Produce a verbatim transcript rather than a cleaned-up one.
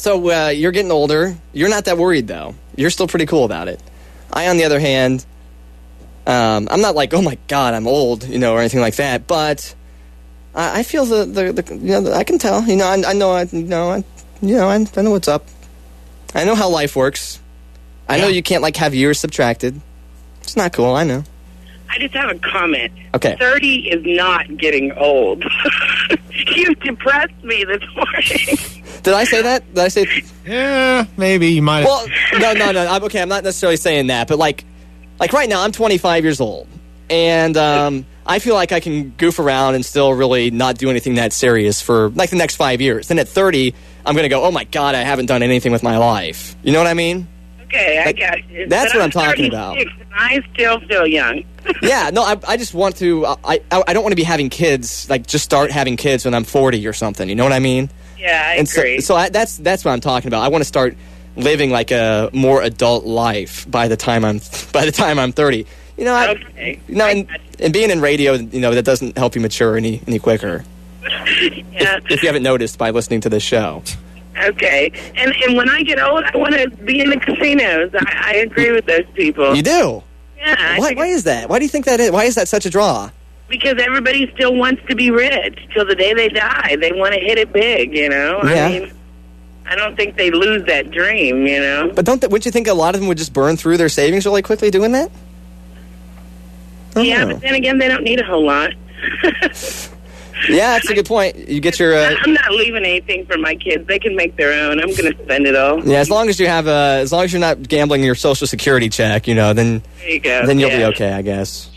So uh, you're getting older. You're not that worried, though. You're still pretty cool about it. I, on the other hand, um, I'm not like, oh my God, I'm old, you know, or anything like that. But I, I feel the, the, the, you know, the, I can tell. You know, I, I know, I, you know, I, you know, I, I know what's up. I know how life works. I yeah. know you can't like have years subtracted. It's not cool. I know. I just have a comment. Okay. thirty is not getting old. You depressed me this morning. Did I say that? Did I say? Yeah, maybe you might. Well, no, no, no. I'm okay. I'm not necessarily saying that, but like, like right now, I'm twenty-five years old, and um, I feel like I can goof around and still really not do anything that serious for like the next five years. Then at thirty, I'm going to go, oh my God, I haven't done anything with my life. You know what I mean? Okay, I like, got you. That's but what I'm, I'm talking about. And I still feel young. Yeah, no, I, I just want to. I, I, I don't want to be having kids. Like, just start having kids when I'm forty or something. You know what I mean? Yeah, I and agree. So, so I, that's that's what I'm talking about. I want to start living like a more adult life by the time I'm by the time I'm thirty. You know, I, okay. You know, and, and being in radio, you know, that doesn't help you mature any any quicker. Yeah. If, if you haven't noticed by listening to this show. Okay, and and when I get old, I want to be in the casinos. I, I agree with those people. You do? Yeah. Why, why is that? Why do you think that is? Why is that such a draw? Because everybody still wants to be rich till the day they die. They want to hit it big, you know? Yeah. I mean, I don't think they lose that dream, you know? But don't, th- wouldn't you think a lot of them would just burn through their savings really quickly doing that? Yeah, know. But then again, they don't need a whole lot. Yeah, that's a good point. You get your... Uh, I'm not leaving anything for my kids. They can make their own. I'm going to spend it all. Yeah, as long as you have a... As long as you're not gambling your Social Security check, you know, then... There you go. Then you'll yeah. be okay, I guess.